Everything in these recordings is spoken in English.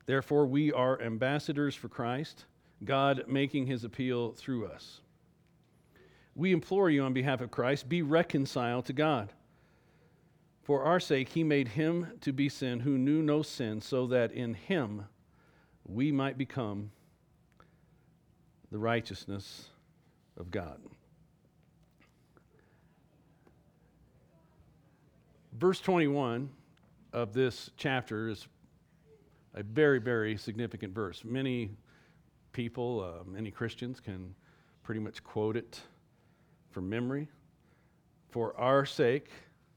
Therefore, we are ambassadors for Christ, God making his appeal through us. We implore you on behalf of Christ, be reconciled to God. For our sake, he made him to be sin who knew no sin, so that in him we might become the righteousness of God. Verse 21 of this chapter is a very, very significant verse. Many people, many Christians can pretty much quote it from memory. For our sake,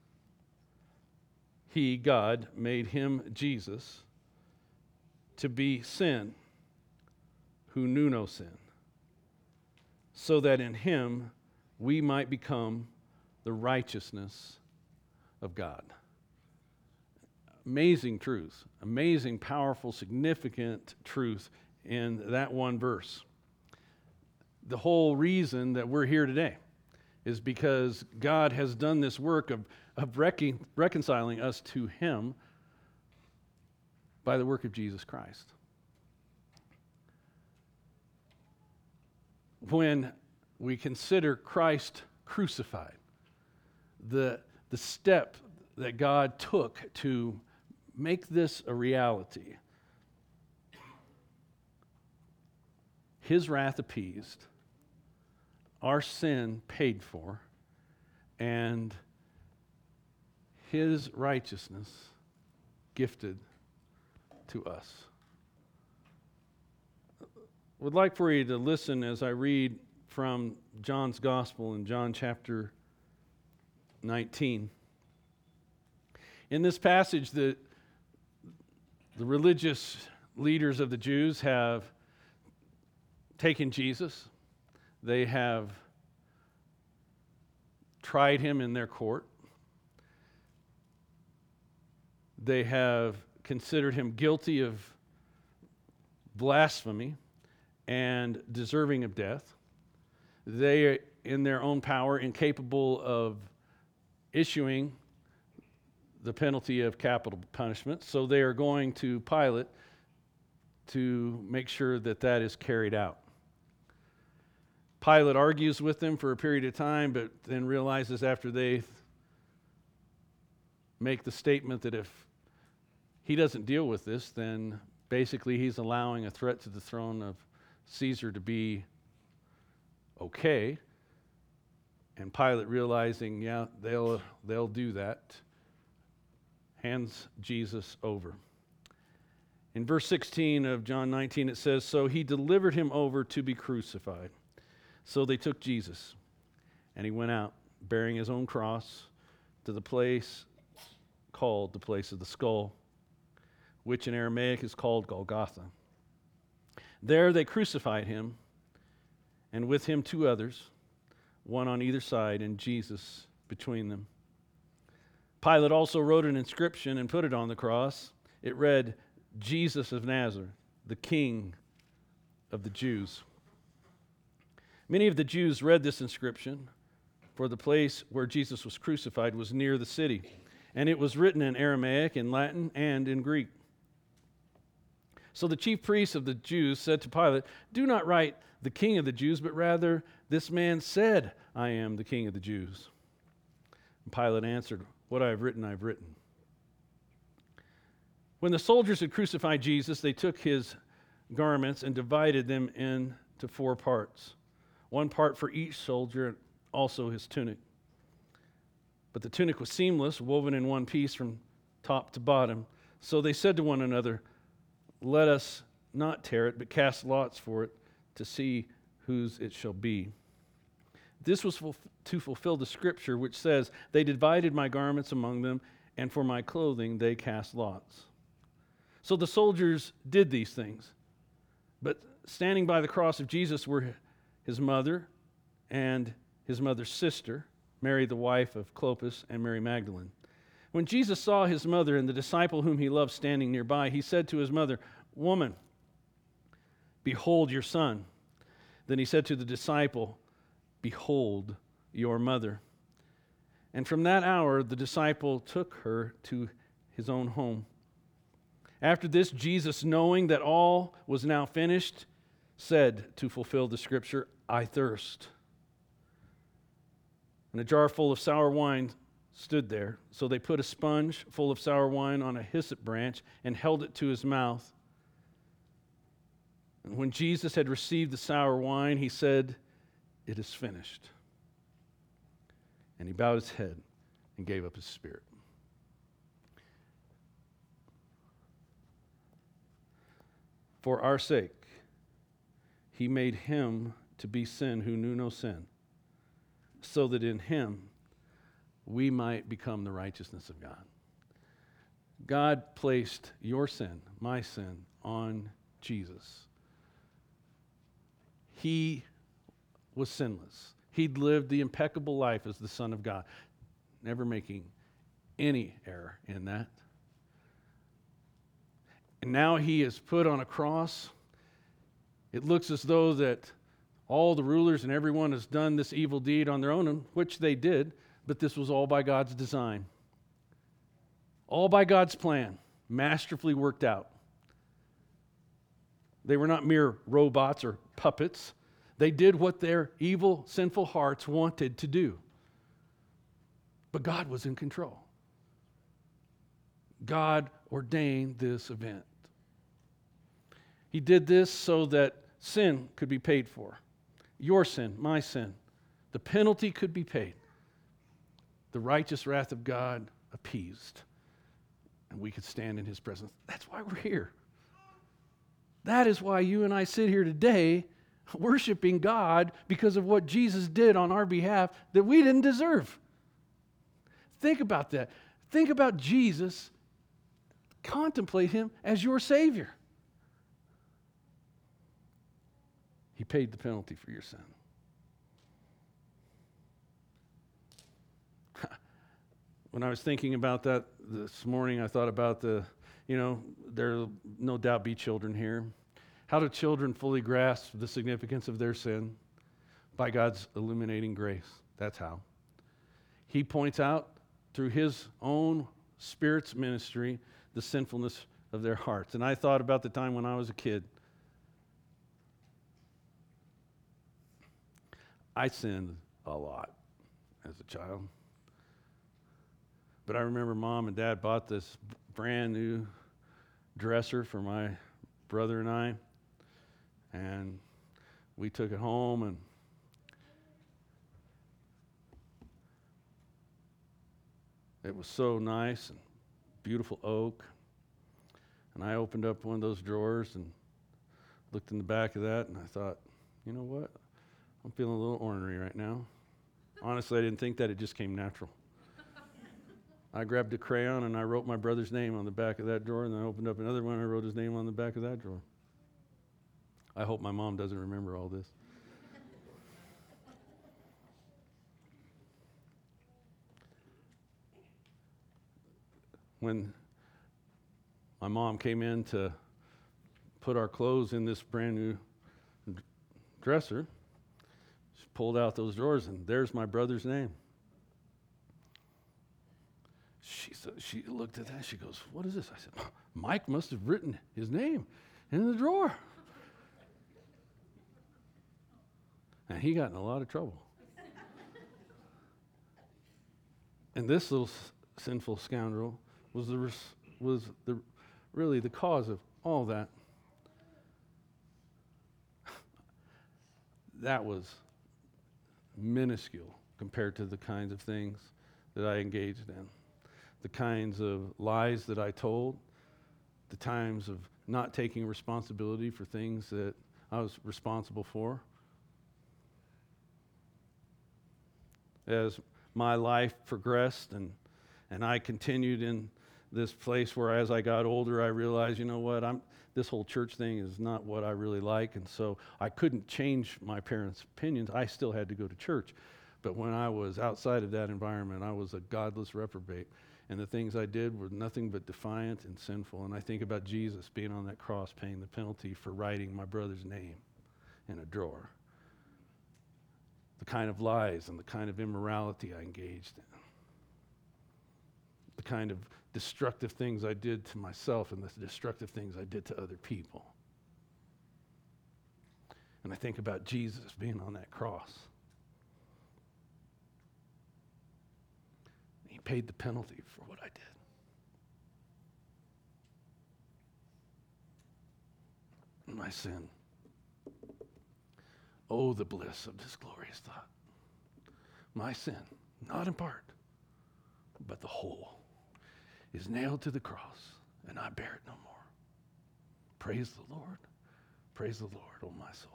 he, God, made him, Jesus, to be sin who knew no sin, so that in him we might become the righteousness of God. Amazing truth, amazing, powerful, significant truth in that one verse. The whole reason that we're here today is because God has done this work of reconciling us to him by the work of Jesus Christ. When we consider Christ crucified, the step that God took to make this a reality, his wrath appeased, our sin paid for, and his righteousness gifted to us. Would like for you to listen as I read from John's Gospel in John chapter 19. In this passage, the religious leaders of the Jews have taken Jesus. They have tried him in their court. They have considered him guilty of blasphemy and deserving of death. They are, in their own power, incapable of issuing the penalty of capital punishment, so they are going to Pilate to make sure that that is carried out. Pilate argues with them for a period of time, but then realizes after they make the statement that if he doesn't deal with this, then basically he's allowing a threat to the throne of Caesar to be okay. And Pilate, realizing, yeah, they'll do that, hands Jesus over. In verse 16 of John 19, it says, "So he delivered him over to be crucified. So they took Jesus, and he went out, bearing his own cross, to the place called the place of the skull, which in Aramaic is called Golgotha. There they crucified him, and with him 2 others, one on either side, and Jesus between them. Pilate also wrote an inscription and put it on the cross. It read, 'Jesus of Nazareth, the King of the Jews.' Many of the Jews read this inscription, for the place where Jesus was crucified was near the city, and it was written in Aramaic, in Latin, and in Greek. So the chief priests of the Jews said to Pilate, 'Do not write the King of the Jews, but rather, this man said, I am the King of the Jews.' And Pilate answered, 'What I have written, I have written.' When the soldiers had crucified Jesus, they took his garments and divided them into 4 parts, 1 part for each soldier, and also his tunic. But the tunic was seamless, woven in one piece from top to bottom. So they said to one another, 'Let us not tear it, but cast lots for it to see whose it shall be.' This was to fulfill the scripture which says, 'They divided my garments among them, and for my clothing they cast lots.' So the soldiers did these things. But standing by the cross of Jesus were his mother and his mother's sister, Mary the wife of Clopas, and Mary Magdalene. When Jesus saw his mother and the disciple whom he loved standing nearby, he said to his mother, 'Woman, behold your son.' Then he said to the disciple, 'Behold your mother.' And from that hour the disciple took her to his own home. After this, Jesus, knowing that all was now finished, said, to fulfill the scripture, I thirst. And a jar full of sour wine stood there. So they put a sponge full of sour wine on a hyssop branch and held it to his mouth. And when Jesus had received the sour wine, he said, it is finished. And he bowed his head and gave up his spirit. For our sake, he made him to be sin who knew no sin, so that in him we might become the righteousness of God. God placed your sin, my sin, on Jesus. He was sinless. He'd lived the impeccable life as the Son of God, never making any error in that. And now he is put on a cross. It looks as though that all the rulers and everyone has done this evil deed on their own, which they did, but this was all by God's design. All by God's plan, masterfully worked out. They were not mere robots or puppets. They did what their evil, sinful hearts wanted to do. But God was in control. God ordained this event. He did this so that sin could be paid for. Your sin, my sin. The penalty could be paid. The righteous wrath of God appeased. And we could stand in his presence. That's why we're here. That is why you and I sit here today worshiping God because of what Jesus did on our behalf that we didn't deserve. Think about that. Think about Jesus. Contemplate him as your Savior. He paid the penalty for your sin. When I was thinking about that this morning, I thought about there'll no doubt be children here. How do children fully grasp the significance of their sin? By God's illuminating grace. That's how. He points out through his own Spirit's ministry the sinfulness of their hearts. And I thought about the time when I was a kid. I sinned a lot as a child. But I remember Mom and Dad bought this brand new dresser for my brother and I. And we took it home, and it was so nice and beautiful oak. And I opened up one of those drawers and looked in the back of that, and I thought, you know what? I'm feeling a little ornery right now. Honestly, I didn't think that. It just came natural. I grabbed a crayon and I wrote my brother's name on the back of that drawer, and then I opened up another one and I wrote his name on the back of that drawer. I hope my mom doesn't remember all this. When my mom came in to put our clothes in this brand new dresser, she pulled out those drawers, and there's my brother's name. She looked at that. She goes, "What is this?" I said, "Mike must have written his name in the drawer." And he got in a lot of trouble. And this little sinful scoundrel was really the cause of all that. That was minuscule compared to the kinds of things that I engaged in, the kinds of lies that I told, the times of not taking responsibility for things that I was responsible for. As my life progressed and I continued in this place where as I got older, I realized, you know what, this whole church thing is not what I really like, and so I couldn't change my parents' opinions. I still had to go to church. But when I was outside of that environment, I was a godless reprobate, and the things I did were nothing but defiant and sinful. And I think about Jesus being on that cross, paying the penalty for writing my brother's name in a drawer. The kind of lies and the kind of immorality I engaged in. The kind of destructive things I did to myself and the destructive things I did to other people. And I think about Jesus being on that cross. He paid the penalty for what I did. And my sin. Oh, the bliss of this glorious thought. My sin, not in part, but the whole, is nailed to the cross, and I bear it no more. Praise the Lord. Praise the Lord, oh my soul.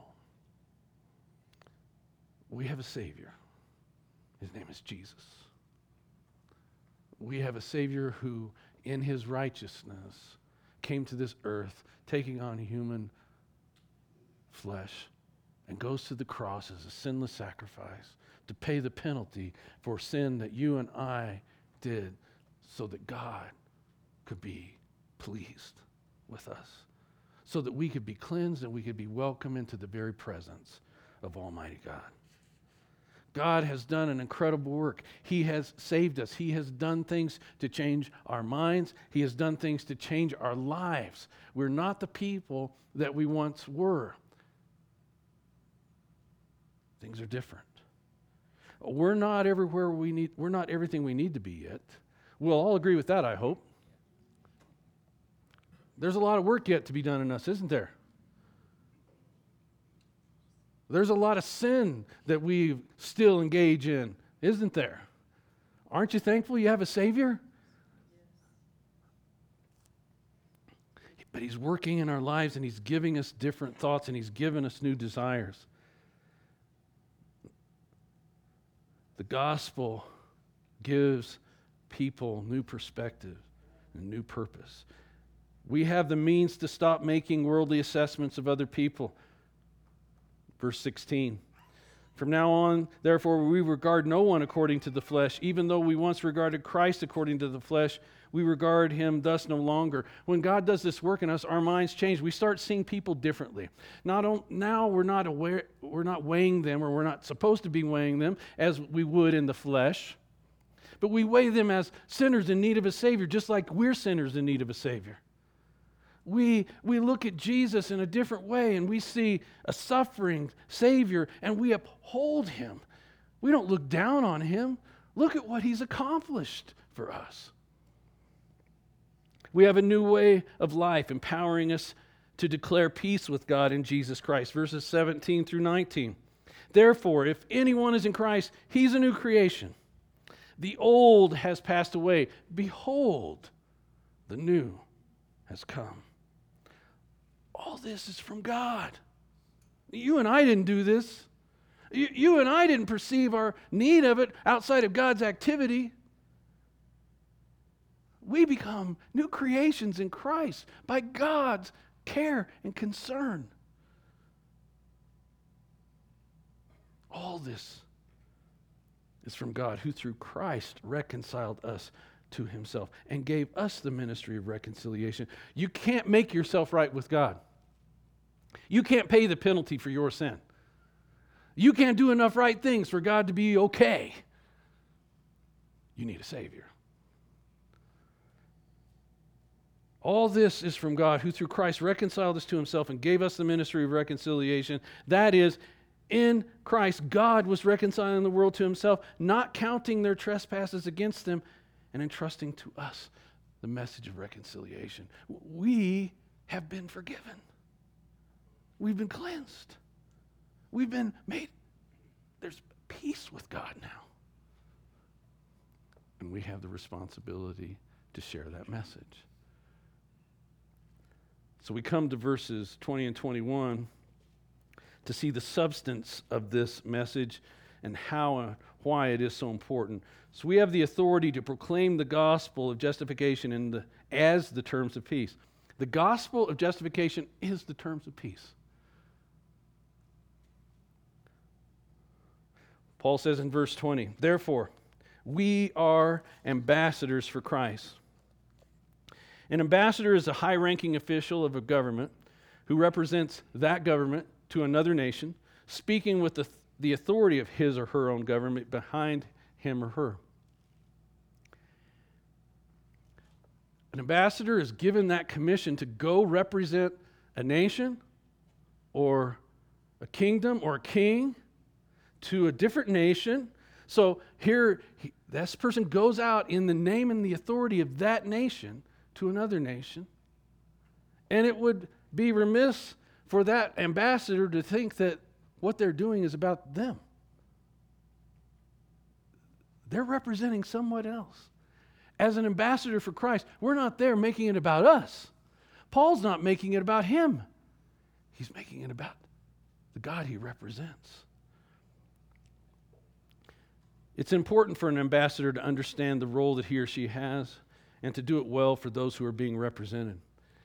We have a Savior. His name is Jesus. We have a Savior who, in his righteousness, came to this earth, taking on human flesh, and goes to the cross as a sinless sacrifice to pay the penalty for sin that you and I did, so that God could be pleased with us, so that we could be cleansed and we could be welcome into the very presence of Almighty God. God has done an incredible work. He has saved us. He has done things to change our minds. He has done things to change our lives. We're not the people that we once were. Things are different. We're not everywhere we need. We're not everything we need to be yet. We'll all agree with that, I hope. There's a lot of work yet to be done in us, isn't there? There's a lot of sin that we still engage in, isn't there? Aren't you thankful you have a Savior? But He's working in our lives, and He's giving us different thoughts, and He's given us new desires. The gospel gives people new perspective and new purpose. We have the means to stop making worldly assessments of other people. Verse 16. From now on, therefore, we regard no one according to the flesh. Even though we once regarded Christ according to the flesh, we regard him thus no longer. When God does this work in us, our minds change. We start seeing people differently. Now we're not weighing them, or we're not supposed to be weighing them as we would in the flesh. But we weigh them as sinners in need of a Savior, just like we're sinners in need of a Savior. We look at Jesus in a different way, and we see a suffering Savior, and we uphold him. We don't look down on him. Look at what he's accomplished for us. We have a new way of life, empowering us to declare peace with God in Jesus Christ. Verses 17 through 19. Therefore, if anyone is in Christ, he's a new creation. The old has passed away. Behold, the new has come. All this is from God. You and I didn't do this. You and I didn't perceive our need of it outside of God's activity. We become new creations in Christ by God's care and concern. All this is from God, who through Christ reconciled us to himself and gave us the ministry of reconciliation. You can't make yourself right with God. You can't pay the penalty for your sin. You can't do enough right things for God to be okay. You need a Savior. All this is from God, who through Christ reconciled us to himself and gave us the ministry of reconciliation. That is, in Christ, God was reconciling the world to himself, not counting their trespasses against them, and entrusting to us the message of reconciliation. We have been forgiven. We've been cleansed. We've been made. There's peace with God now. And we have the responsibility to share that message. So we come to verses 20 and 21 to see the substance of this message and how and why it is so important. So we have the authority to proclaim the gospel of justification as the terms of peace. The gospel of justification is the terms of peace. Paul says in verse 20, therefore, we are ambassadors for Christ. An ambassador is a high-ranking official of a government who represents that government to another nation, speaking with the authority of his or her own government behind him or her. An ambassador is given that commission to go represent a nation or a kingdom or a king to a different nation. So here, this person goes out in the name and the authority of that nation to another nation. And it would be remiss for that ambassador to think that what they're doing is about them. They're representing someone else. As an ambassador for Christ, we're not there making it about us. Paul's not making it about him. He's making it about the God he represents. It's important for an ambassador to understand the role that he or she has and to do it well for those who are being represented.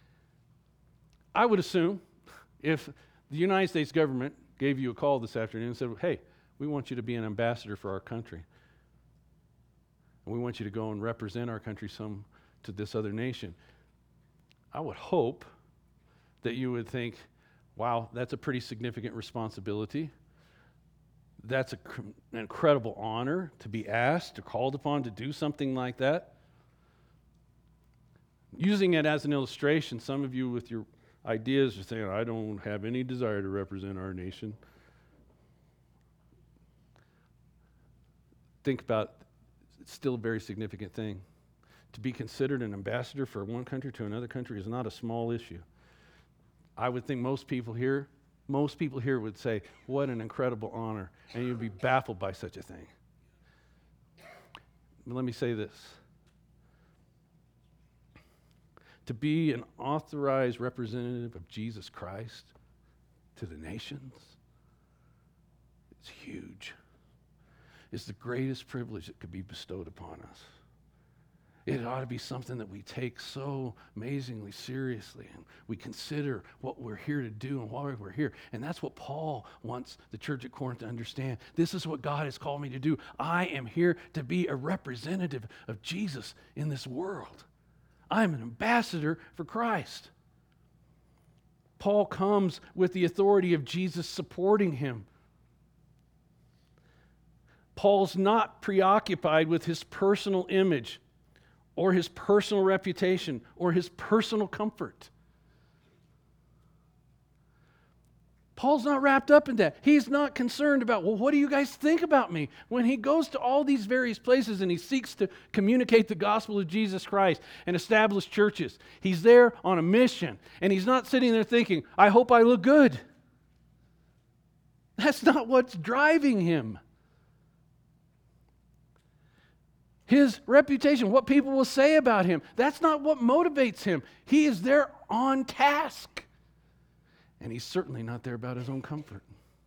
I would assume if the United States government gave you a call this afternoon and said, hey, we want you to be an ambassador for our country, and we want you to go and represent our country to this other nation, I would hope that you would think, wow, that's a pretty significant responsibility. That's an incredible honor to be asked or called upon to do something like that. Using it as an illustration, some of you with your ideas are saying, I don't have any desire to represent our nation. Think about, it's still a very significant thing. To be considered an ambassador for one country to another country is not a small issue. I would think most people here would say, what an incredible honor, and you'd be baffled by such a thing. But let me say this. To be an authorized representative of Jesus Christ to the nations, it's huge. It's the greatest privilege that could be bestowed upon us. It ought to be something that we take so amazingly seriously, and we consider what we're here to do and why we're here. And that's what Paul wants the church at Corinth to understand. This is what God has called me to do. I am here to be a representative of Jesus in this world. I'm an ambassador for Christ. Paul comes with the authority of Jesus supporting him. Paul's not preoccupied with his personal image or his personal reputation or his personal comfort. Paul's not wrapped up in that. He's not concerned about, well, what do you guys think about me? When he goes to all these various places and he seeks to communicate the gospel of Jesus Christ and establish churches, he's there on a mission, and he's not sitting there thinking, I hope I look good. That's not what's driving him. His reputation, what people will say about him, that's not what motivates him. He is there on task. And he's certainly not there about his own comfort.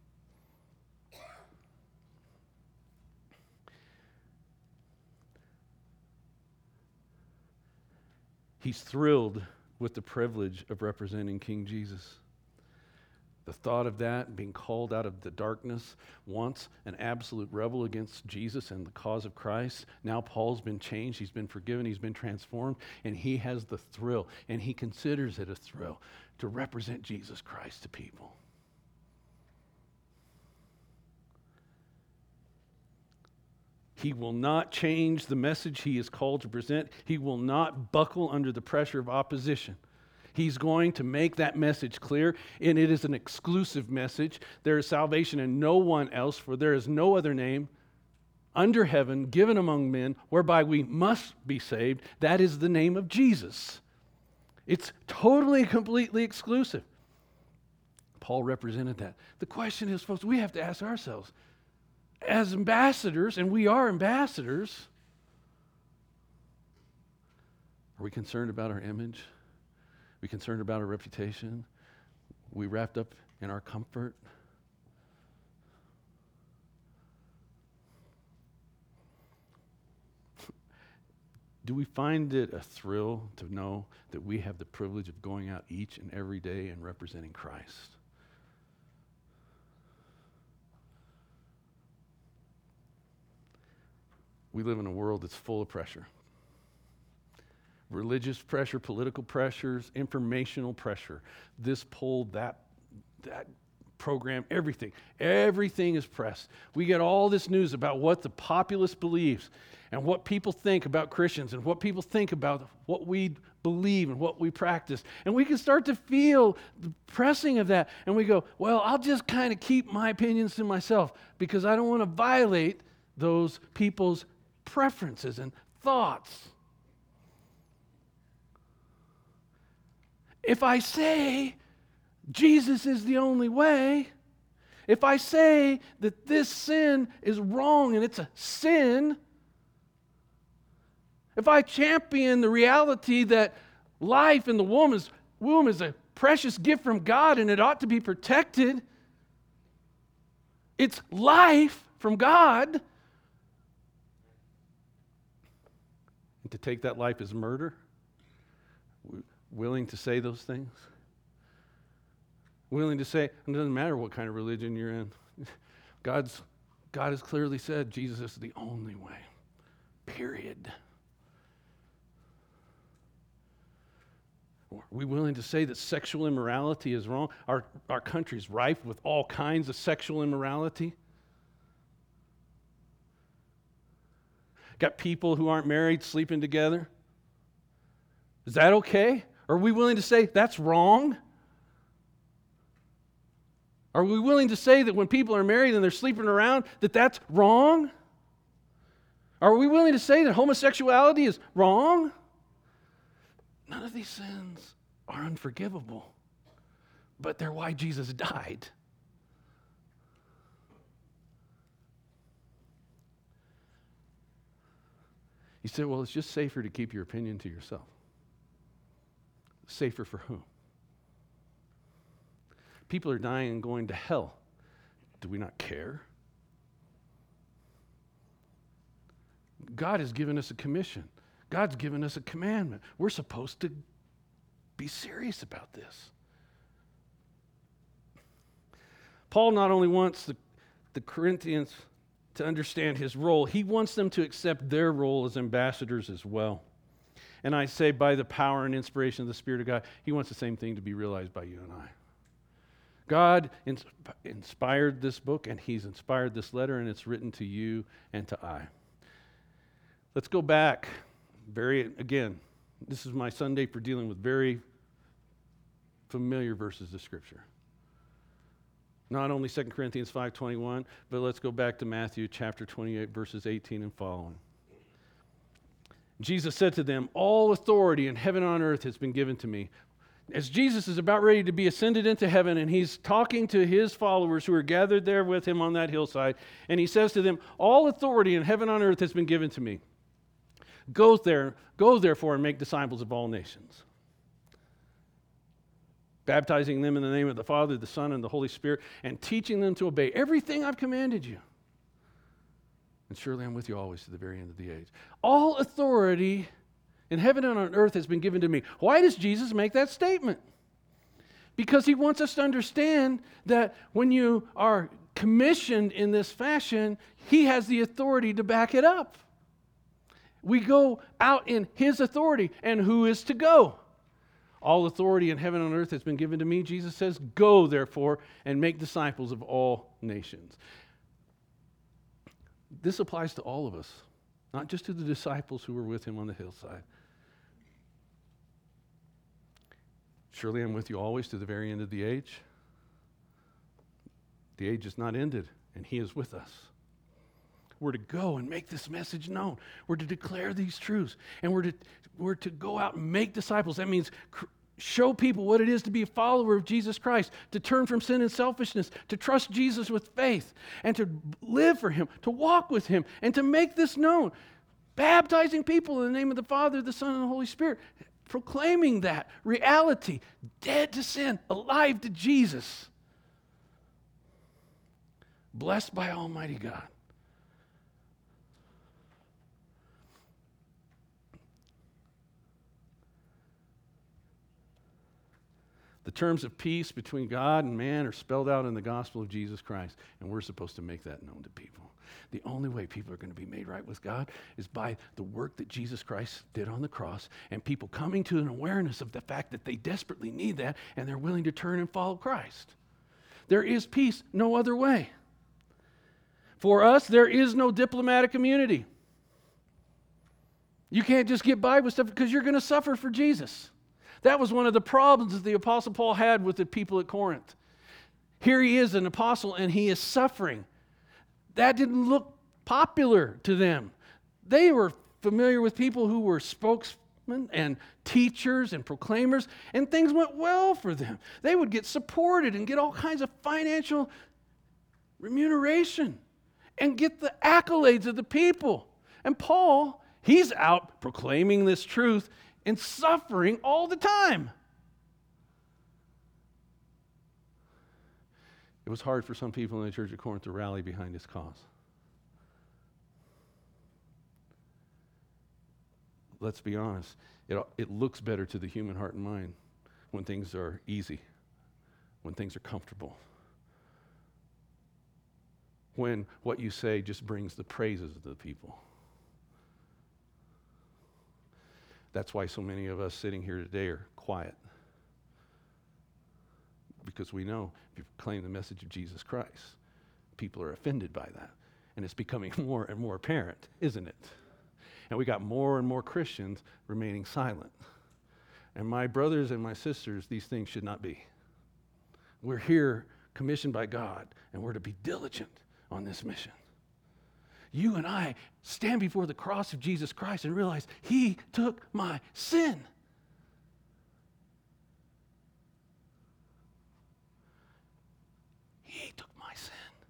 He's thrilled with the privilege of representing King Jesus. The thought of that, being called out of the darkness, once an absolute rebel against Jesus and the cause of Christ, now Paul's been changed, he's been forgiven, he's been transformed, and he has the thrill, and he considers it a thrill to represent Jesus Christ to people. He will not change the message he is called to present. He will not buckle under the pressure of opposition. He's going to make that message clear, and it is an exclusive message. There is salvation in no one else, for there is no other name under heaven given among men whereby we must be saved. That is the name of Jesus. It's totally, completely exclusive. Paul represented that. The question is, folks, we have to ask ourselves, as ambassadors, and we are ambassadors, are we concerned about our image? Are we concerned about our reputation? Are we wrapped up in our comfort? Do we find it a thrill to know that we have the privilege of going out each and every day and representing Christ? We live in a world that's full of pressure. Religious pressure, political pressures, informational pressure. This pull, that program, everything. Everything is pressed. We get all this news about what the populace believes and what people think about Christians and what people think about what we believe and what we practice. And we can start to feel the pressing of that. And we go, well, I'll just kind of keep my opinions to myself because I don't want to violate those people's preferences and thoughts. If I say Jesus is the only way, if I say that this sin is wrong and it's a sin, if I champion the reality that life in the woman's womb is a precious gift from God and it ought to be protected, it's life from God, and to take that life as murder, willing to say those things? Willing to say, it doesn't matter what kind of religion you're in. God has clearly said Jesus is the only way. Period. Are we willing to say that sexual immorality is wrong? Our country's rife with all kinds of sexual immorality. Got people who aren't married sleeping together. Is that okay? Are we willing to say that's wrong? Are we willing to say that when people are married and they're sleeping around, that that's wrong? Are we willing to say that homosexuality is wrong? None of these sins are unforgivable, but they're why Jesus died. You say, well, it's just safer to keep your opinion to yourself. Safer for whom? People are dying and going to hell. Do we not care? God has given us a commission. God's given us a commandment. We're supposed to be serious about this. Paul not only wants the Corinthians to understand his role, he wants them to accept their role as ambassadors as well. And I say by the power and inspiration of the Spirit of God, he wants the same thing to be realized by you and I. God inspired this book, and he's inspired this letter, and it's written to you and to I. Let's go back. Again, this is my Sunday for dealing with very familiar verses of Scripture. Not only 2 Corinthians 5:21, but let's go back to Matthew chapter 28, verses 18 and following. Jesus said to them, all authority in heaven and on earth has been given to me. As Jesus is about ready to be ascended into heaven, and he's talking to his followers who are gathered there with him on that hillside, and he says to them, all authority in heaven and on earth has been given to me. Go therefore and make disciples of all nations, baptizing them in the name of the Father, the Son, and the Holy Spirit, and teaching them to obey everything I've commanded you. And surely I'm with you always to the very end of the age. All authority in heaven and on earth has been given to me. Why does Jesus make that statement? Because he wants us to understand that when you are commissioned in this fashion, he has the authority to back it up. We go out in his authority. And who is to go? All authority in heaven and on earth has been given to me. Jesus says, go therefore and make disciples of all nations. This applies to all of us, not just to the disciples who were with him on the hillside. Surely I'm with you always to the very end of the age. The age is not ended, and he is with us. We're to go and make this message known. We're to declare these truths, and we're to go out and make disciples. That means show people what it is to be a follower of Jesus Christ, to turn from sin and selfishness, to trust Jesus with faith, and to live for him, to walk with him, and to make this known. Baptizing people in the name of the Father, the Son, and the Holy Spirit. Proclaiming that reality, dead to sin, alive to Jesus. Blessed by Almighty God. The terms of peace between God and man are spelled out in the gospel of Jesus Christ, and we're supposed to make that known to people. The only way people are going to be made right with God is by the work that Jesus Christ did on the cross, and people coming to an awareness of the fact that they desperately need that, and they're willing to turn and follow Christ. There is peace no other way. For us, there is no diplomatic immunity. You can't just get by with stuff because you're going to suffer for Jesus. That was one of the problems that the Apostle Paul had with the people at Corinth. Here he is, an apostle, and he is suffering. That didn't look popular to them. They were familiar with people who were spokesmen and teachers and proclaimers, and things went well for them. They would get supported and get all kinds of financial remuneration and get the accolades of the people. And Paul, he's out proclaiming this truth and suffering all the time. It was hard for some people in the church of Corinth to rally behind his cause. Let's be honest, it looks better to the human heart and mind when things are easy, when things are comfortable, when what you say just brings the praises of the people. That's why so many of us sitting here today are quiet. Because we know if you proclaim the message of Jesus Christ, people are offended by that. And it's becoming more and more apparent, isn't it? And we got more and more Christians remaining silent. And my brothers and my sisters, these things should not be. We're here commissioned by God, and we're to be diligent on this mission. You and I stand before the cross of Jesus Christ and realize he took my sin. He took my sin.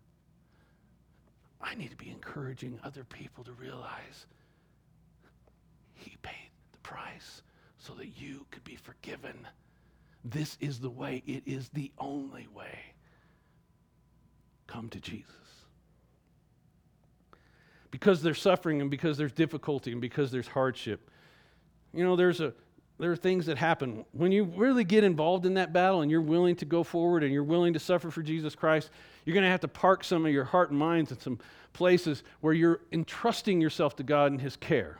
I need to be encouraging other people to realize he paid the price so that you could be forgiven. This is the way. It is the only way. Come to Jesus. Because there's suffering and because there's difficulty and because there's hardship. You know, there are things that happen. When you really get involved in that battle and you're willing to go forward and you're willing to suffer for Jesus Christ, you're going to have to park some of your heart and minds in some places where you're entrusting yourself to God and his care.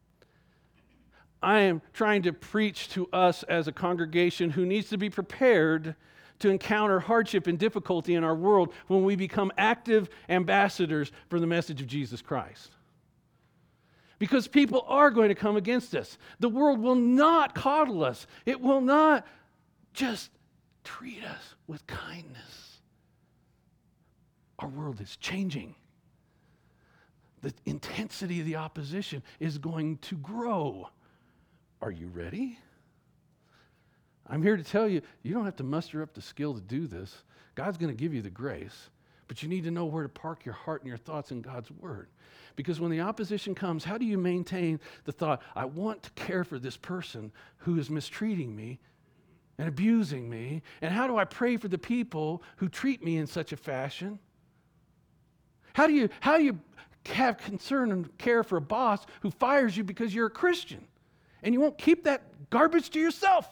I am trying to preach to us as a congregation who needs to be prepared to encounter hardship and difficulty in our world when we become active ambassadors for the message of Jesus Christ. Because people are going to come against us. The world will not coddle us. It will not just treat us with kindness. Our world is changing. The intensity of the opposition is going to grow. Are you ready? I'm here to tell you, you don't have to muster up the skill to do this. God's going to give you the grace, but you need to know where to park your heart and your thoughts in God's word. Because when the opposition comes, how do you maintain the thought, I want to care for this person who is mistreating me and abusing me, and how do I pray for the people who treat me in such a fashion? How do you have concern and care for a boss who fires you because you're a Christian? And you won't keep that garbage to yourself.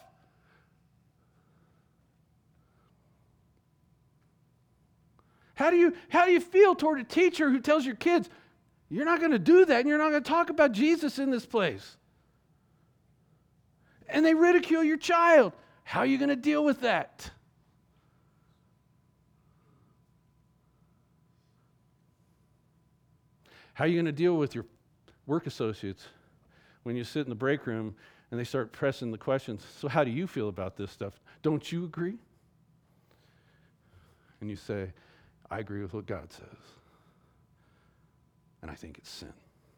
How do you feel toward a teacher who tells your kids, you're not going to do that and you're not going to talk about Jesus in this place? And they ridicule your child. How are you going to deal with that? How are you going to deal with your work associates when you sit in the break room and they start pressing the questions? So how do you feel about this stuff? Don't you agree? And you say, I agree with what God says. And I think it's sin.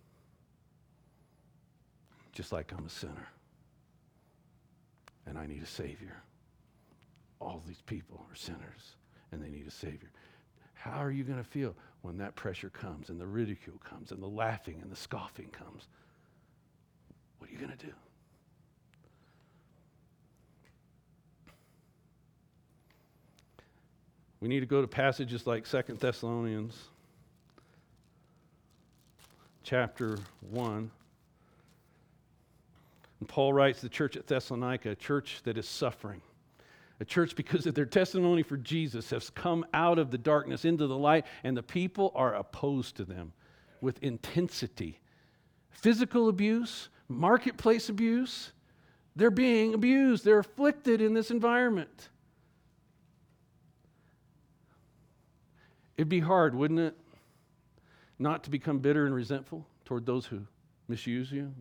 Just like I'm a sinner. And I need a Savior. All these people are sinners and they need a Savior. How are you going to feel when that pressure comes and the ridicule comes and the laughing and the scoffing comes? What are you going to do? We need to go to passages like 2 Thessalonians chapter 1. And Paul writes to the church at Thessalonica, a church that is suffering. A church because of their testimony for Jesus has come out of the darkness into the light, and the people are opposed to them with intensity. Physical abuse, marketplace abuse, they're being abused. They're afflicted in this environment. It'd be hard, wouldn't it, not to become bitter and resentful toward those who misuse you,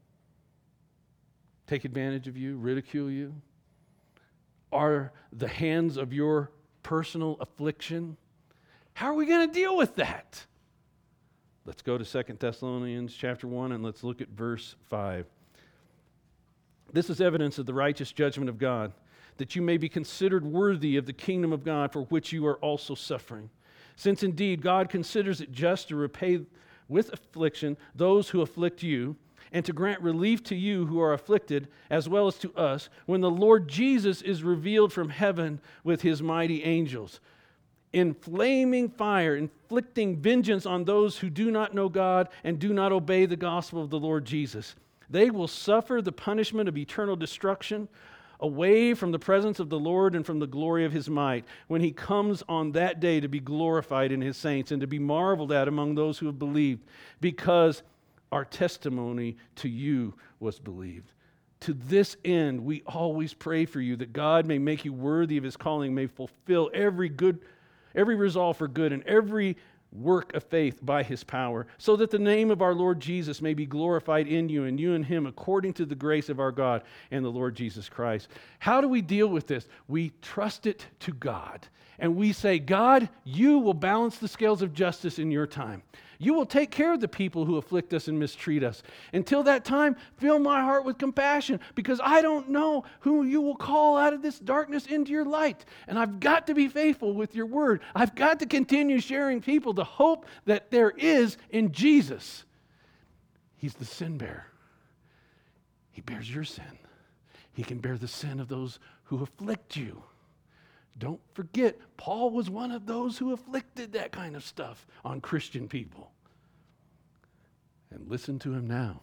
take advantage of you, ridicule you? Are the hands of your personal affliction? How are we going to deal with that? Let's go to 2 Thessalonians chapter 1 and let's look at verse 5. This is evidence of the righteous judgment of God, that you may be considered worthy of the kingdom of God for which you are also suffering. Since indeed God considers it just to repay with affliction those who afflict you, and to grant relief to you who are afflicted, as well as to us, when the Lord Jesus is revealed from heaven with his mighty angels, in flaming fire, inflicting vengeance on those who do not know God and do not obey the gospel of the Lord Jesus. They will suffer the punishment of eternal destruction, away from the presence of the Lord and from the glory of his might, when he comes on that day to be glorified in his saints and to be marveled at among those who have believed, because our testimony to you was believed. To this end, we always pray for you, that God may make you worthy of his calling, may fulfill every resolve for good and every work of faith by his power, so that the name of our Lord Jesus may be glorified in you and you in him, according to the grace of our God and the Lord Jesus Christ. How do we deal with this? We trust it to God. And we say, God, you will balance the scales of justice in your time. You will take care of the people who afflict us and mistreat us. Until that time, fill my heart with compassion, because I don't know who you will call out of this darkness into your light. And I've got to be faithful with your word. I've got to continue sharing people the hope that there is in Jesus. He's the sin bearer. He bears your sin. He can bear the sin of those who afflict you. Don't forget, Paul was one of those who afflicted that kind of stuff on Christian people. And listen to him now.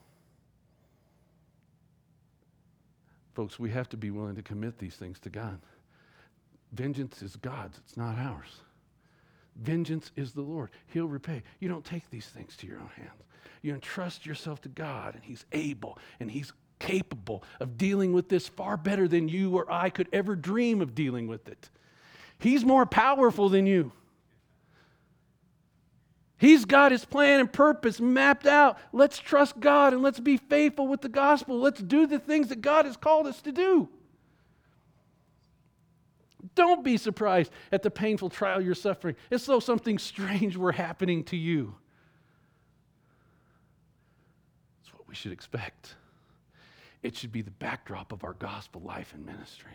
Folks, we have to be willing to commit these things to God. Vengeance is God's, it's not ours. Vengeance is the Lord. He'll repay. You don't take these things to your own hands. You entrust yourself to God, and he's able, and he's capable of dealing with this far better than you or I could ever dream of dealing with it. He's more powerful than you. He's got his plan and purpose mapped out. Let's trust God and let's be faithful with the gospel. Let's do the things that God has called us to do. Don't be surprised at the painful trial you're suffering, as though something strange were happening to you. That's what we should expect. It should be the backdrop of our gospel life and ministry.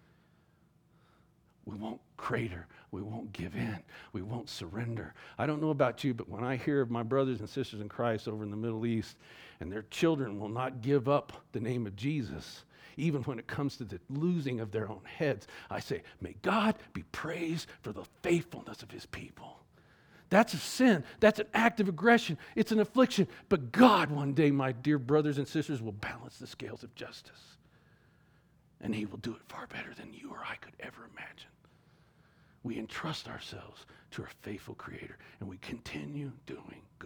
We won't crater. We won't give in. We won't surrender. I don't know about you, but when I hear of my brothers and sisters in Christ over in the Middle East, and their children will not give up the name of Jesus, even when it comes to the losing of their own heads, I say, may God be praised for the faithfulness of his people. That's a sin. That's an act of aggression. It's an affliction. But God, one day, my dear brothers and sisters, will balance the scales of justice. And he will do it far better than you or I could ever imagine. We entrust ourselves to our faithful Creator, and we continue doing good.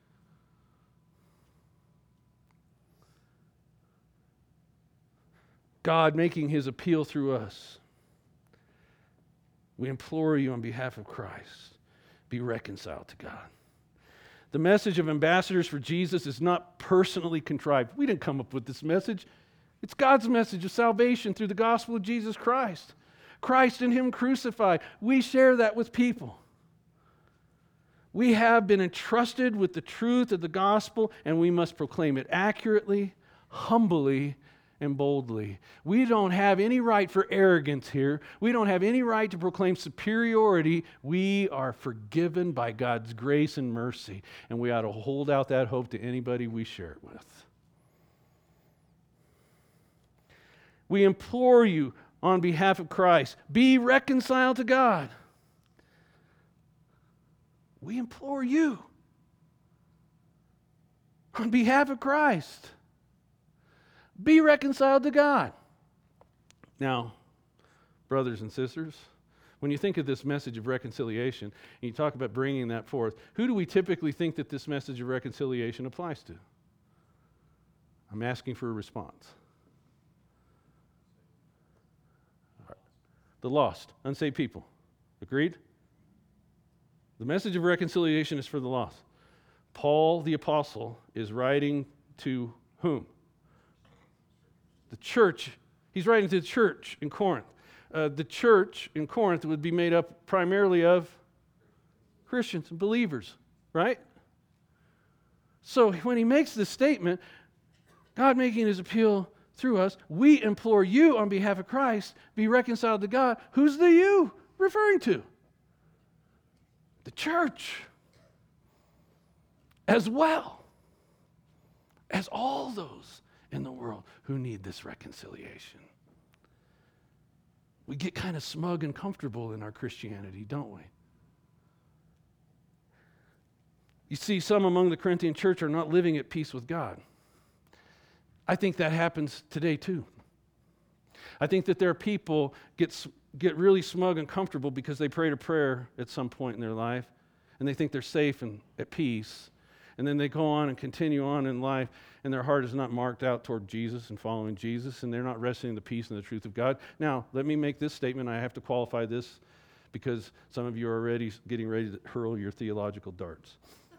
God making his appeal through us. We implore you on behalf of Christ, be reconciled to God. The message of ambassadors for Jesus is not personally contrived. We didn't come up with this message. It's God's message of salvation through the gospel of Jesus Christ. Christ and him crucified. We share that with people. We have been entrusted with the truth of the gospel, and we must proclaim it accurately, humbly, and boldly. We don't have any right for arrogance here. We don't have any right to proclaim superiority. We are forgiven by God's grace and mercy, and we ought to hold out that hope to anybody we share it with. We implore you on behalf of Christ, be reconciled to God. We implore you on behalf of Christ, be reconciled to God. Now, brothers and sisters, when you think of this message of reconciliation, and you talk about bringing that forth, who do we typically think that this message of reconciliation applies to? I'm asking for a response. The lost, unsaved people. Agreed? The message of reconciliation is for the lost. Paul the apostle is writing to whom? The church. He's writing to the church in Corinth. The church in Corinth would be made up primarily of Christians and believers, right? So when he makes this statement, God making his appeal through us, we implore you on behalf of Christ, be reconciled to God. Who's the you referring to? The church. As well as all those in the world who need this reconciliation. We get kind of smug and comfortable in our Christianity, don't we? You see, some among the Corinthian church are not living at peace with God. I think that happens today too. I think that there are people get really smug and comfortable because they prayed a prayer at some point in their life, and they think they're safe and at peace. And then they go on and continue on in life, and their heart is not marked out toward Jesus and following Jesus, and they're not resting in the peace and the truth of God. Now, let me make this statement. I have to qualify this because some of you are already getting ready to hurl your theological darts.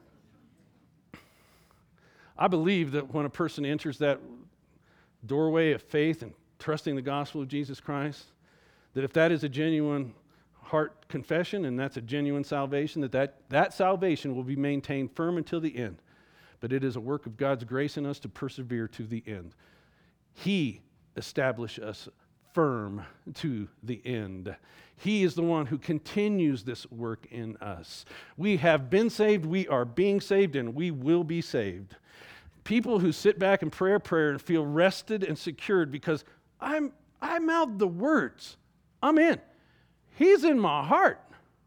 I believe that when a person enters that doorway of faith and trusting the gospel of Jesus Christ, that if that is a genuine heart confession and that's a genuine salvation, that salvation will be maintained firm until the end. But it is a work of God's grace in us to persevere to the end. He established us firm to the end. He is the one who continues this work in us. We have been saved, we are being saved, and we will be saved. People who sit back and pray a prayer and feel rested and secured because I mouthed the words. I'm in. He's in my heart.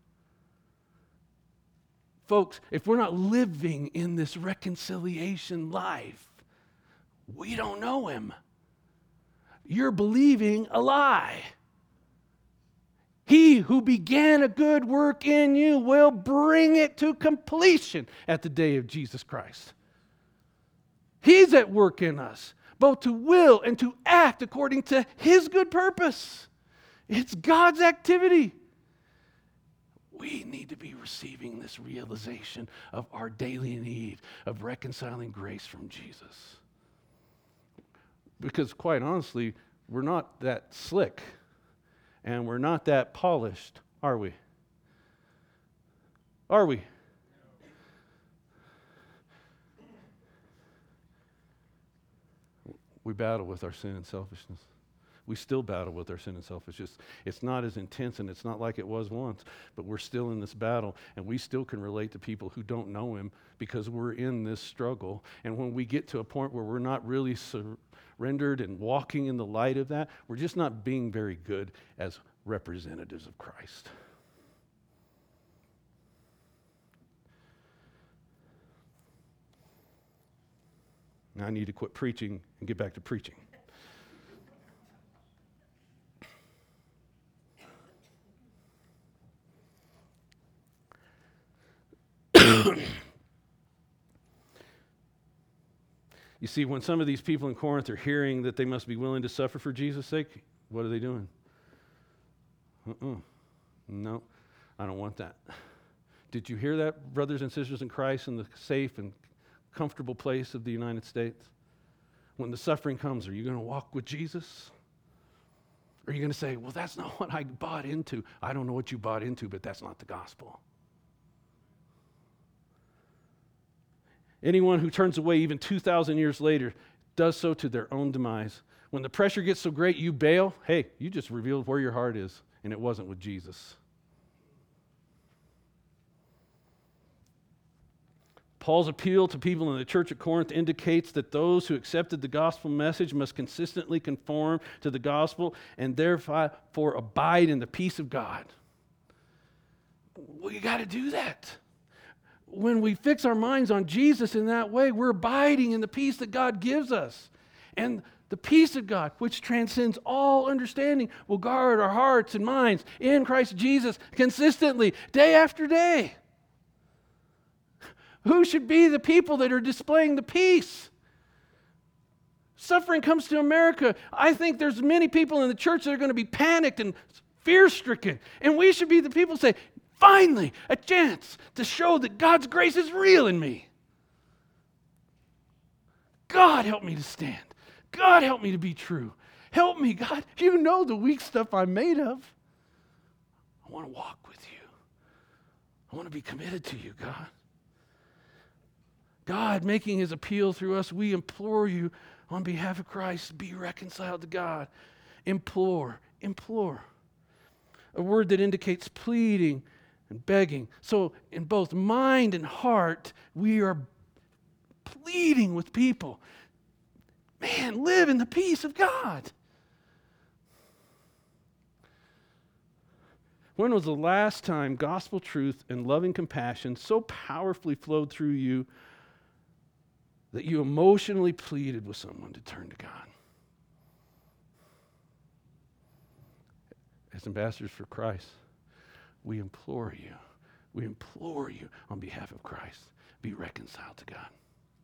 Folks, if we're not living in this reconciliation life, we don't know him. You're believing a lie. He who began a good work in you will bring it to completion at the day of Jesus Christ. He's at work in us, both to will and to act according to his good purpose. It's God's activity. We need to be receiving this realization of our daily need of reconciling grace from Jesus. Because quite honestly, we're not that slick and we're not that polished, are we? Are we? We battle with our sin and selfishness. We still battle with our sin and selfishness. It's not as intense and it's not like it was once, but we're still in this battle and we still can relate to people who don't know him because we're in this struggle. And when we get to a point where we're not really surrendered and walking in the light of that, we're just not being very good as representatives of Christ. Now I need to quit preaching and get back to preaching. You see, when some of these people in Corinth are hearing that they must be willing to suffer for Jesus' sake, what are they doing? No, I don't want that. Did you hear that, brothers and sisters in Christ, in the safe and comfortable place of the United States? When the suffering comes, are you going to walk with Jesus? Or are you going to say, well, that's not what I bought into. I don't know what you bought into, but that's not the gospel. Anyone who turns away even 2,000 years later does so to their own demise. When the pressure gets so great you bail, hey, you just revealed where your heart is, and it wasn't with Jesus. Paul's appeal to people in the church at Corinth indicates that those who accepted the gospel message must consistently conform to the gospel and therefore abide in the peace of God. Well, you got to do that. When we fix our minds on Jesus in that way, we're abiding in the peace that God gives us. And the peace of God, which transcends all understanding, will guard our hearts and minds in Christ Jesus consistently, day after day. Who should be the people that are displaying the peace? Suffering comes to America. I think there's many people in the church that are going to be panicked and fear-stricken. And we should be the people who say, finally a chance to show that God's grace is real in me. God, help me to stand. God, help me to be true. Help me, God. You know the weak stuff I'm made of. I want to walk with you. I want to be committed to you, God. God, making his appeal through us, we implore you on behalf of Christ, be reconciled to God. Implore. A word that indicates pleading and begging. So in both mind and heart, we are pleading with people. Man, live in the peace of God. When was the last time gospel truth and loving compassion so powerfully flowed through you that you emotionally pleaded with someone to turn to God? As ambassadors for Christ, we implore you on behalf of Christ, be reconciled to God.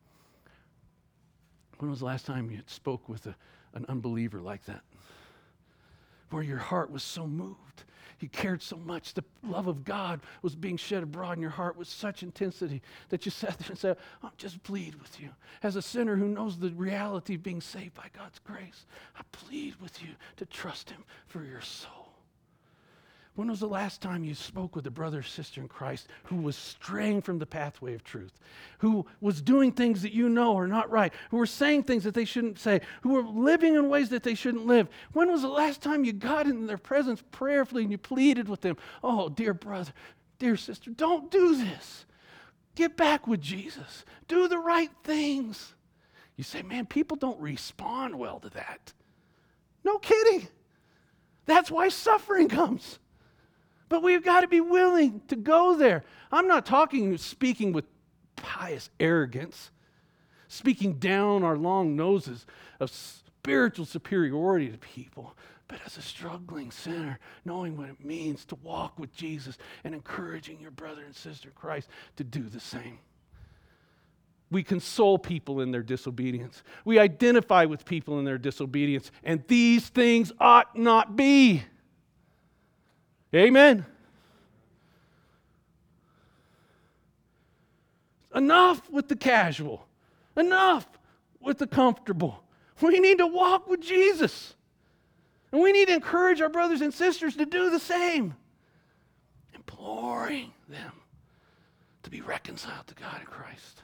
When was the last time you spoke with an unbeliever like that? Where your heart was so moved. You cared so much. The love of God was being shed abroad in your heart with such intensity that you sat there and said, I'll just plead with you. As a sinner who knows the reality of being saved by God's grace, I plead with you to trust him for your soul. When was the last time you spoke with a brother or sister in Christ who was straying from the pathway of truth, who was doing things that you know are not right, who were saying things that they shouldn't say, who were living in ways that they shouldn't live? When was the last time you got in their presence prayerfully and you pleaded with them, oh, dear brother, dear sister, don't do this. Get back with Jesus. Do the right things. You say, man, people don't respond well to that. No kidding. That's why suffering comes. But we've got to be willing to go there. I'm not speaking with pious arrogance, speaking down our long noses of spiritual superiority to people, but as a struggling sinner, knowing what it means to walk with Jesus and encouraging your brother and sister in Christ to do the same. We console people in their disobedience. We identify with people in their disobedience, and these things ought not be. Amen. Enough with the casual. Enough with the comfortable. We need to walk with Jesus. And we need to encourage our brothers and sisters to do the same. Imploring them to be reconciled to God in Christ.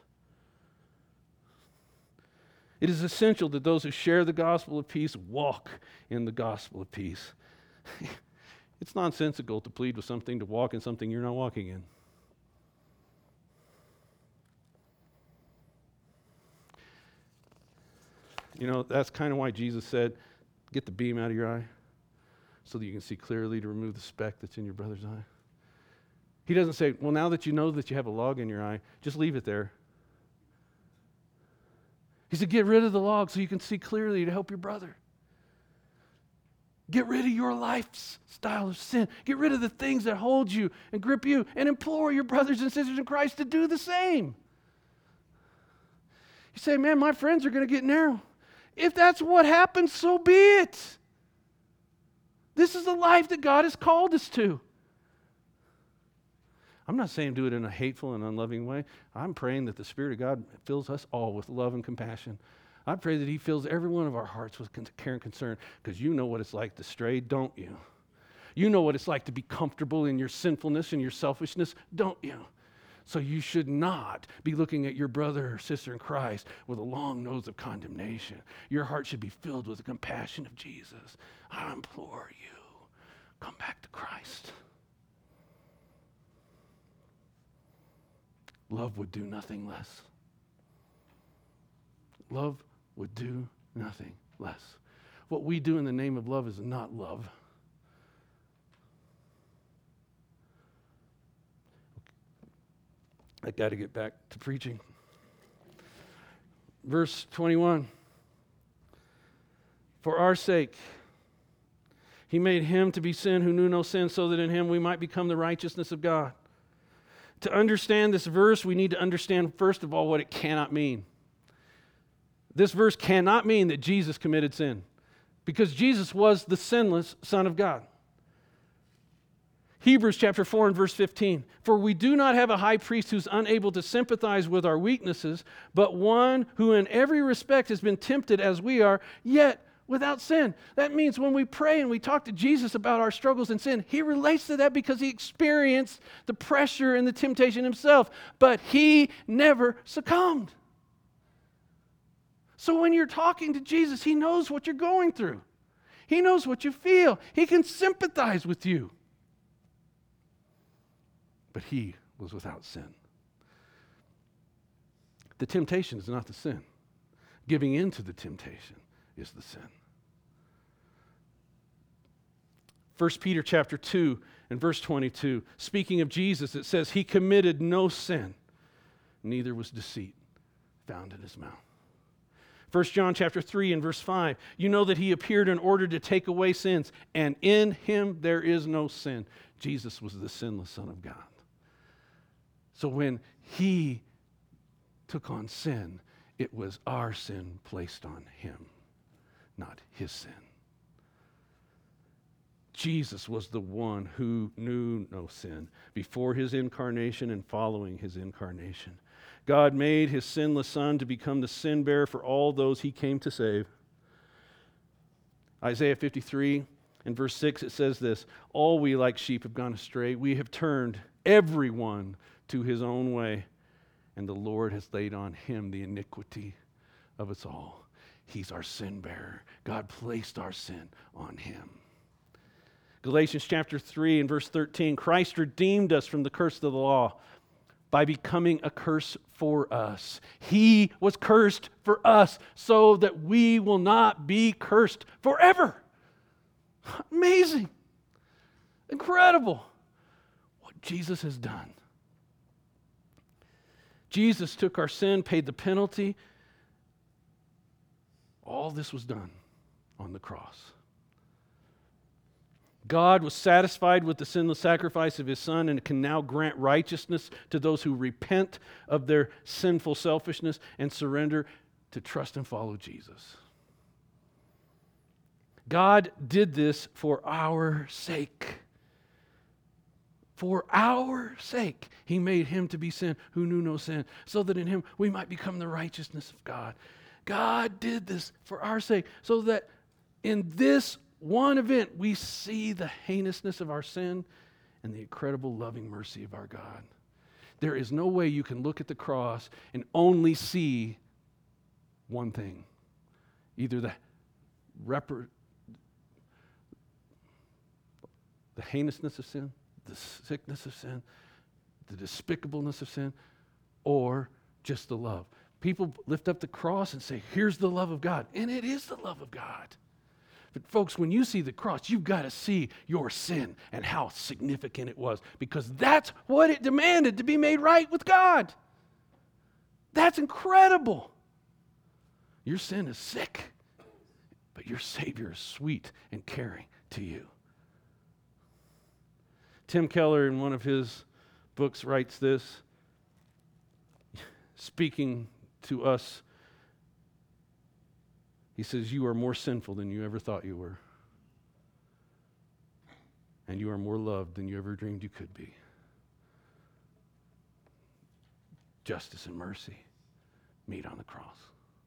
It is essential that those who share the gospel of peace walk in the gospel of peace. It's nonsensical to plead with something to walk in something you're not walking in. You know, that's kind of why Jesus said, get the beam out of your eye so that you can see clearly to remove the speck that's in your brother's eye. He doesn't say, well, now that you know that you have a log in your eye, just leave it there. He said, get rid of the log so you can see clearly to help your brother. Get rid of your lifestyle of sin. Get rid of the things that hold you and grip you, and implore your brothers and sisters in Christ to do the same. You say, man, my friends are going to get narrow. If that's what happens, so be it. This is the life that God has called us to. I'm not saying do it in a hateful and unloving way. I'm praying that the Spirit of God fills us all with love and compassion. I pray that he fills every one of our hearts with care and concern, because you know what it's like to stray, don't you? You know what it's like to be comfortable in your sinfulness and your selfishness, don't you? So you should not be looking at your brother or sister in Christ with a long nose of condemnation. Your heart should be filled with the compassion of Jesus. I implore you, come back to Christ. Love would do nothing less. Love would do nothing less. What we do in the name of love is not love. I got to get back to preaching. Verse 21. For our sake, he made him to be sin who knew no sin, so that in him we might become the righteousness of God. To understand this verse, we need to understand, first of all, what it cannot mean. This verse cannot mean that Jesus committed sin, because Jesus was the sinless Son of God. Hebrews chapter 4 and verse 15. For we do not have a high priest who's unable to sympathize with our weaknesses, but one who in every respect has been tempted as we are, yet without sin. That means when we pray and we talk to Jesus about our struggles and sin, he relates to that because he experienced the pressure and the temptation himself, but he never succumbed. So when you're talking to Jesus, he knows what you're going through. He knows what you feel. He can sympathize with you. But he was without sin. The temptation is not the sin. Giving in to the temptation is the sin. 1 Peter chapter 2 and verse 22, speaking of Jesus, it says, he committed no sin, neither was deceit found in his mouth. 1 John chapter 3 and verse 5, you know that he appeared in order to take away sins, and in him there is no sin. Jesus was the sinless Son of God. So when he took on sin, it was our sin placed on him, not his sin. Jesus was the one who knew no sin before his incarnation and following his incarnation. God made his sinless Son to become the sin bearer for all those he came to save. Isaiah 53 and verse 6, it says this, all we like sheep have gone astray. We have turned everyone to his own way, and the Lord has laid on him the iniquity of us all. He's our sin bearer. God placed our sin on him. Galatians chapter 3 and verse 13, Christ redeemed us from the curse of the law by becoming a curse for us. He was cursed for us so that we will not be cursed forever. Amazing. Incredible what Jesus has done. Jesus took our sin, paid the penalty. All this was done on the cross. God was satisfied with the sinless sacrifice of his Son and can now grant righteousness to those who repent of their sinful selfishness and surrender to trust and follow Jesus. God did this for our sake. For our sake, he made him to be sin who knew no sin, so that in him we might become the righteousness of God. God did this for our sake, so that in this one event we see the heinousness of our sin and the incredible loving mercy of our God. There is no way you can look at the cross and only see one thing. Either the heinousness of sin, the sickness of sin, the despicableness of sin, or just the love. People lift up the cross and say, here's the love of God. And it is the love of God. But folks, when you see the cross, you've got to see your sin and how significant it was, because that's what it demanded to be made right with God. That's incredible. Your sin is sick, but your Savior is sweet and caring to you. Tim Keller, in one of his books, writes this, speaking to us. He says, you are more sinful than you ever thought you were. And you are more loved than you ever dreamed you could be. Justice and mercy meet on the cross.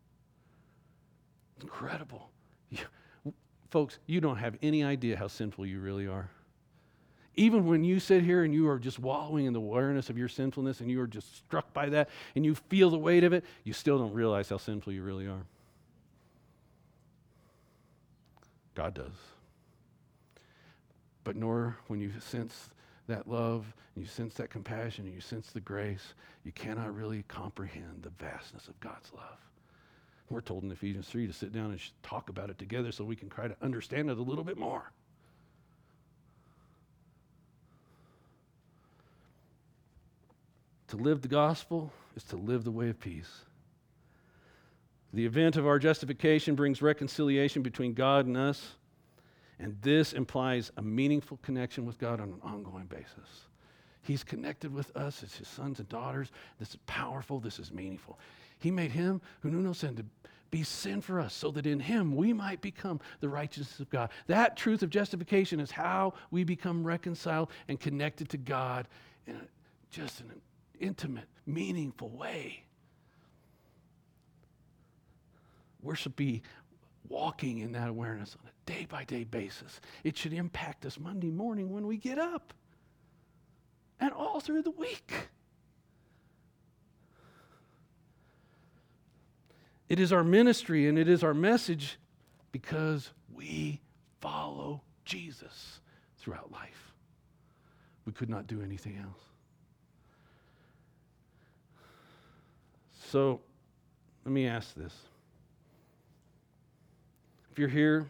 Incredible. Folks, you don't have any idea how sinful you really are. Even when you sit here and you are just wallowing in the awareness of your sinfulness and you are just struck by that and you feel the weight of it, you still don't realize how sinful you really are. God does. But nor when you sense that love, and you sense that compassion, and you sense the grace, you cannot really comprehend the vastness of God's love. We're told in Ephesians 3 to sit down and talk about it together so we can try to understand it a little bit more. To live the gospel is to live the way of peace. The event of our justification brings reconciliation between God and us, and this implies a meaningful connection with God on an ongoing basis. He's connected with us as his sons and daughters. This is powerful. This is meaningful. He made him who knew no sin to be sin for us, so that in him we might become the righteousness of God. That truth of justification is how we become reconciled and connected to God in just an intimate, meaningful way. We should be walking in that awareness on a day-by-day basis. It should impact us Monday morning when we get up and all through the week. It is our ministry and it is our message because we follow Jesus throughout life. We could not do anything else. So, let me ask this. If you're here,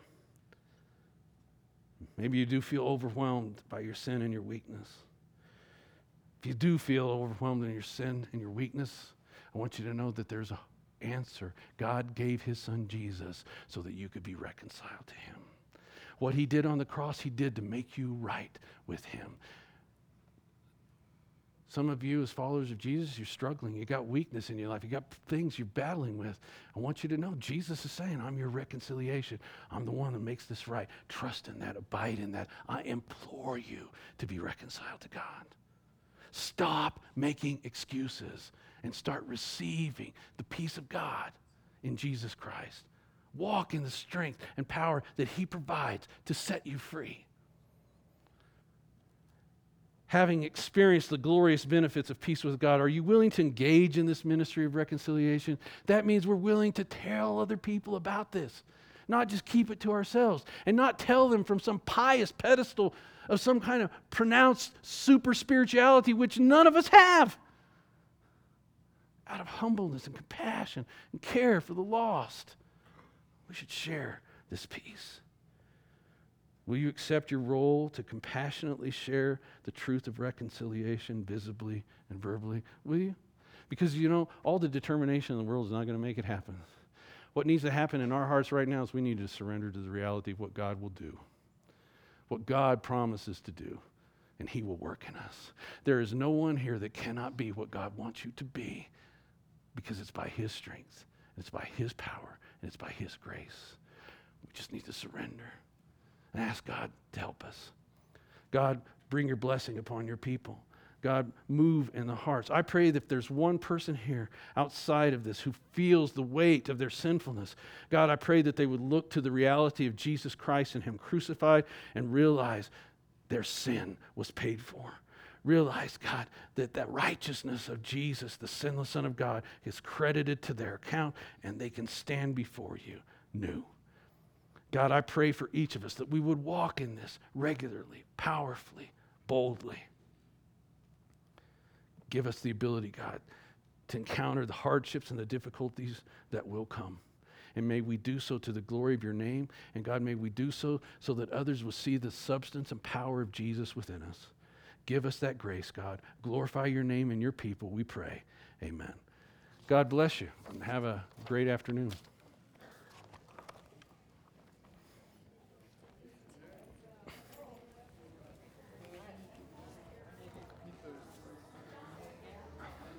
maybe you do feel overwhelmed by your sin and your weakness. If you do feel overwhelmed in your sin and your weakness, I want you to know that there's an answer. God gave his son Jesus so that you could be reconciled to him. What he did on the cross, he did to make you right with him. Some of you as followers of Jesus, you're struggling. You got weakness in your life. You got things you're battling with. I want you to know Jesus is saying, I'm your reconciliation. I'm the one that makes this right. Trust in that. Abide in that. I implore you to be reconciled to God. Stop making excuses and start receiving the peace of God in Jesus Christ. Walk in the strength and power that he provides to set you free. Having experienced the glorious benefits of peace with God, are you willing to engage in this ministry of reconciliation? That means we're willing to tell other people about this, not just keep it to ourselves, and not tell them from some pious pedestal of some kind of pronounced super spirituality, which none of us have. Out of humbleness and compassion and care for the lost, we should share this peace. Will you accept your role to compassionately share the truth of reconciliation visibly and verbally? Will you? Because, all the determination in the world is not going to make it happen. What needs to happen in our hearts right now is we need to surrender to the reality of what God will do, what God promises to do, and he will work in us. There is no one here that cannot be what God wants you to be because it's by his strength, it's by his power, and it's by his grace. We just need to surrender and ask God to help us. God, bring your blessing upon your people. God, move in the hearts. I pray that if there's one person here outside of this who feels the weight of their sinfulness, God, I pray that they would look to the reality of Jesus Christ and him crucified and realize their sin was paid for. Realize, God, that righteousness of Jesus, the sinless Son of God, is credited to their account and they can stand before you new. God, I pray for each of us that we would walk in this regularly, powerfully, boldly. Give us the ability, God, to encounter the hardships and the difficulties that will come. And may we do so to the glory of your name. And God, may we do so that others will see the substance and power of Jesus within us. Give us that grace, God. Glorify your name and your people, we pray. Amen. God bless you and have a great afternoon.